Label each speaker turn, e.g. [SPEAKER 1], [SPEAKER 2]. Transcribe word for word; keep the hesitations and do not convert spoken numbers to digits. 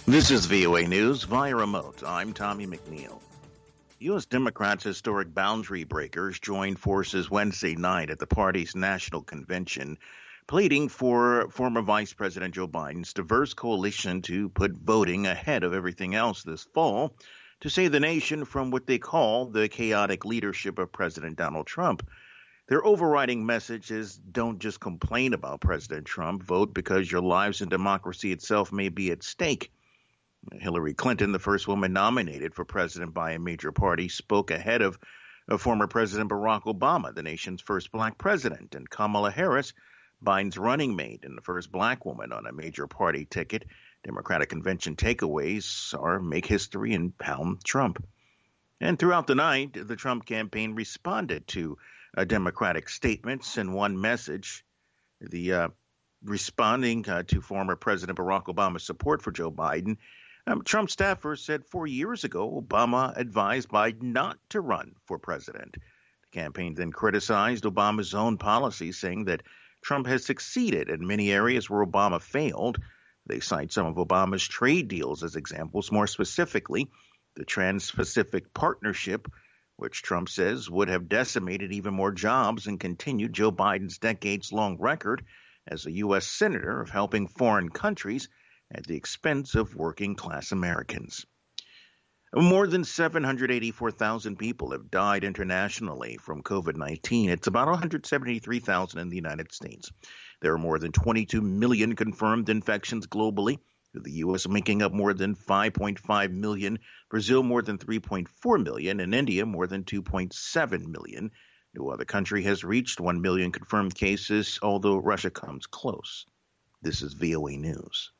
[SPEAKER 1] This is V O A News via remote. I'm Tommy McNeil. U S Democrats' historic boundary breakers joined forces Wednesday night at the party's national convention, pleading for former Vice President Joe Biden's diverse coalition to put voting ahead of everything else this fall to save the nation from what they call the chaotic leadership of President Donald Trump. Their overriding message is don't just complain about President Trump, vote because your lives and democracy itself may be at stake. Hillary Clinton, the first woman nominated for president by a major party, spoke ahead of, of former President Barack Obama, the nation's first black president, and Kamala Harris, Biden's running mate and the first black woman on a major party ticket. Democratic convention takeaways are make history and pound Trump. And throughout the night, the Trump campaign responded to uh, Democratic statements in one message. The uh, responding uh, to former President Barack Obama's support for Joe Biden, Um, Trump staffers said four years ago Obama advised Biden not to run for president. The campaign then criticized Obama's own policy, saying that Trump has succeeded in many areas where Obama failed. They cite some of Obama's trade deals as examples, more specifically the Trans-Pacific Partnership, which Trump says would have decimated even more jobs and continued Joe Biden's decades-long record as a U S senator of helping foreign countries at the expense of working-class Americans. More than seven hundred eighty-four thousand people have died internationally from COVID nineteen. It's about one hundred seventy-three thousand in the United States. There are more than twenty-two million confirmed infections globally, with the U S making up more than five point five million, Brazil more than three point four million, and India more than two point seven million. No other country has reached one million confirmed cases, although Russia comes close. This is V O A News.